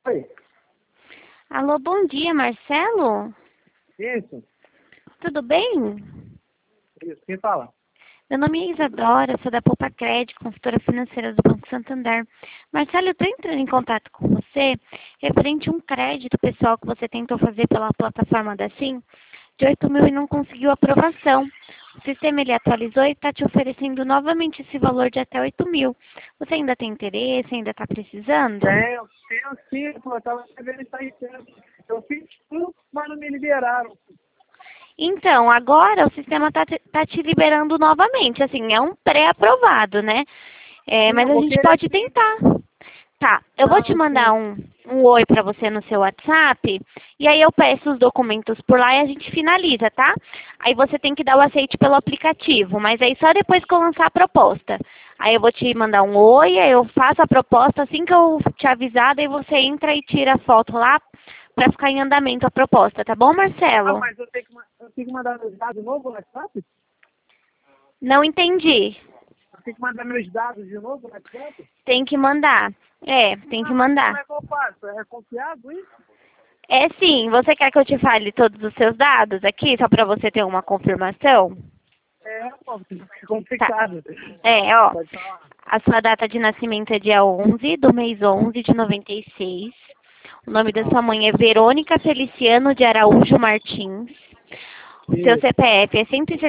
Oi, Alô, bom dia, Marcelo? isso, Tudo bem? isso, quem fala? Meu nome é Isadora, sou da Poupa Crédito, consultora financeira do Banco Santander. Marcelo, eu estou entrando em contato com você referente a um crédito pessoal que você tentou fazer pela plataforma da Sim, de 8.000 e não conseguiu aprovação. O sistema ele atualizou e está te oferecendo novamente esse valor de até 8.000. Você ainda tem interesse? Ainda está precisando? Tenho sim, pô, eu tava devendo estar em tempo. Eu fiz tudo, mas não me liberaram. Então, agora o sistema tá te liberando novamente. Assim, é um pré-aprovado, né? Sim, Mas eu a vou gente querer pode sim. tentar. Tá, eu vou te Não, mandar sim. um oi pra você no seu WhatsApp. E aí eu peço os documentos por lá e a gente finaliza, tá? Aí você tem que dar o aceite pelo aplicativo. Mas aí só depois que eu lançar a proposta. Aí eu vou te mandar um oi, aí eu faço a proposta. Assim que eu te avisar, daí você entra e tira a foto lá pra ficar em andamento a proposta, tá bom, Ah, Marcelo? mas eu tenho que mandar meus dados de novo no WhatsApp? Não entendi. Eu tenho que mandar meus dados de novo no WhatsApp? Tem que mandar. Tem que Ah, mas como mandar. é que eu faço? É confiável isso? É sim. Você quer que eu te fale todos os seus dados aqui, só para você ter uma confirmação? É, pô, fica Tá. complicado. Ó. Pode falar. A sua data de nascimento é dia 11 do mês 11 de 96. O nome da sua Não. mãe é Verônica Feliciano de Araújo Martins. O seu Isso, CPF é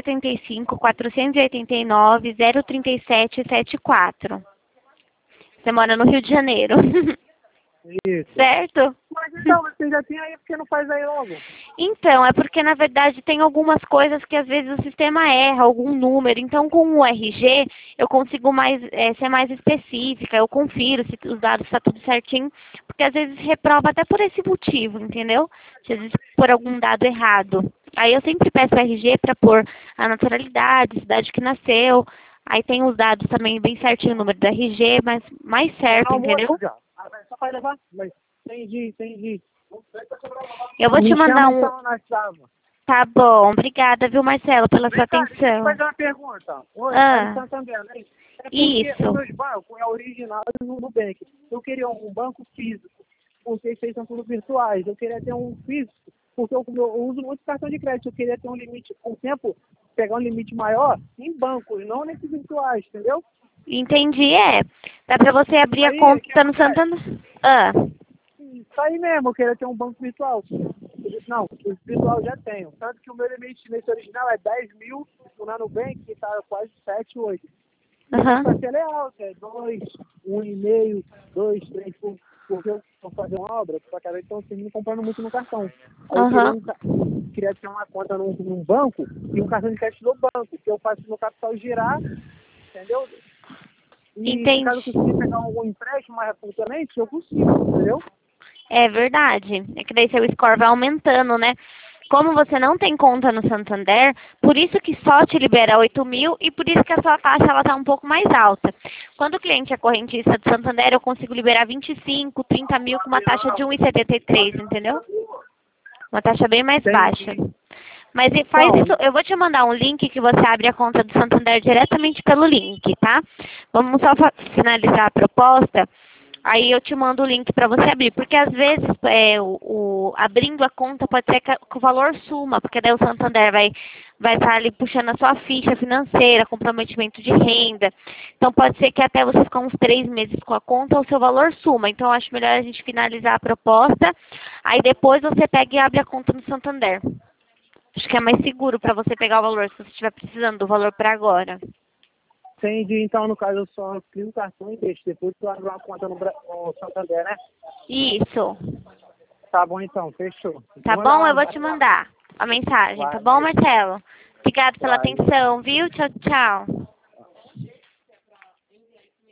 175-489-03774. Você mora no Rio de Janeiro. isso. Certo? Mas então, você já tem aí, porque não faz aí logo? Então, é porque na verdade tem algumas coisas que às vezes o sistema erra, algum número. Então, com o RG, eu consigo ser mais específica, eu confiro se os dados estão tudo certinho, porque às vezes reprova até por esse motivo, entendeu? Se às vezes por algum dado errado. Aí eu sempre peço o RG para pôr a naturalidade, cidade que nasceu. Aí tem os dados também bem certinho, o número do RG, mas mais certo, Almoço entendeu? já. Ah, só vai levar? Mas entendi. Eu vou te Me mandar chama um. então na chave. Tá bom, obrigada, viu, Marcelo, pela sua Vem cá, deixa eu te atenção. fazer uma pergunta. Oi, tá no Ah, Santander, né? É porque os isso. meus bancos é original no Nubank. Eu queria um banco físico, porque vocês são tudo virtuais. Eu queria ter um físico, porque eu uso muito cartão de crédito. Eu queria ter um limite, com o tempo, pegar um limite maior em bancos, não nesses virtuais, entendeu? Entendi, é. Dá pra você abrir a Aí, o que conta no acontece? Santander. Ah, Isso aí mesmo, eu queria ter um banco virtual. Não, o virtual já tenho. Tanto que o meu limite nesse original é 10.000, o na Nubank está quase 7, 8. E o aham, parcela é alta, é 2, 1,5, 2, 3, porque eu vou fazer uma obra, só que então eu me comprando muito no cartão. Aí eu queria, aham. queria ter uma conta num banco e um cartão de crédito do banco, que eu faço meu capital girar, entendeu? E se caso eu Entendi. conseguir pegar algum empréstimo mais futuramente, eu consigo, entendeu? É verdade. É que daí seu score vai aumentando, né? Como você não tem conta no Santander, por isso que só te libera 8.000 e por isso que a sua taxa ela tá um pouco mais alta. Quando o cliente é correntista do Santander, eu consigo liberar 25, 30 mil com uma taxa de 1,73, entendeu? Uma taxa bem mais baixa. Entendi. Mas faz Então, isso, eu vou te mandar um link que você abre a conta do Santander diretamente pelo link, tá? Vamos só finalizar a proposta, aí eu te mando o link para você abrir, porque às vezes abrindo a conta pode ser que o valor suma, porque daí o Santander vai estar ali puxando a sua ficha financeira, comprometimento de renda. Então pode ser que até você ficar uns 3 meses com a conta, o seu valor suma. Então eu acho melhor a gente finalizar a proposta, aí depois você pega e abre a conta no Santander. Acho que é mais seguro para você pegar o valor, se você estiver precisando do valor para agora. entendi. Então, no caso, eu só crio o cartão e deixo. Depois tu abre uma conta no Santander, né? Isso. Tá bom, então. Fechou. Tá Vou mandar bom? Eu uma vou te WhatsApp. mandar a mensagem, tá Vai, bom, vai. Marcelo? Obrigada pela Vai. atenção, viu? Tchau, tchau.